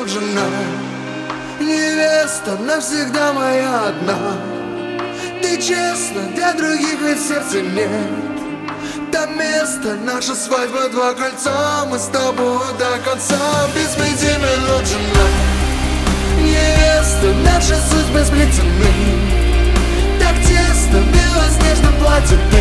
жена, невеста навсегда моя одна. Ты честна, для других ведь сердца нет. Там место, наша свадьба, 2 кольца, мы с тобой до конца. Без 5 минут жена, невеста, наши судьбы сплетены. Так тесно в белоснежном платье ты